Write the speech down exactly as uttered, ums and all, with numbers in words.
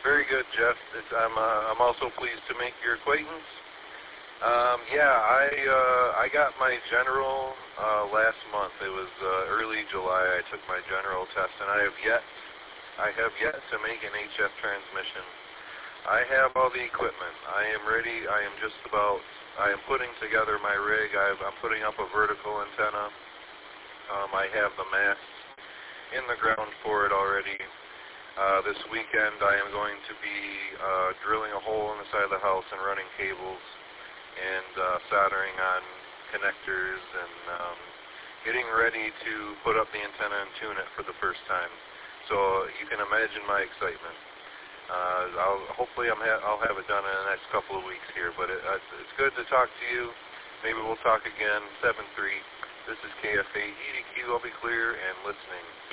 Very good, Jeff. It's, I'm uh, I'm also pleased to make your acquaintance. Um, yeah, I uh, I got my general uh, last month. It was uh, early July. I took my general test, and I have yet I have yet to make an H F transmission. I have all the equipment. I am ready. I am just about. I am putting together my rig. I've, I'm putting up a vertical antenna. Um, I have the masts in the ground for it already. Uh, this weekend, I am going to be uh, drilling a hole in the side of the house and running cables, and uh, soldering on connectors, and um, getting ready to put up the antenna and tune it for the first time. So you can imagine my excitement. Uh, I'll, hopefully I'm ha- I'll have it done in the next couple of weeks here, but it, uh, it's good to talk to you. Maybe we'll talk again. seven three. This is K F A E D Q. I'll be clear and listening.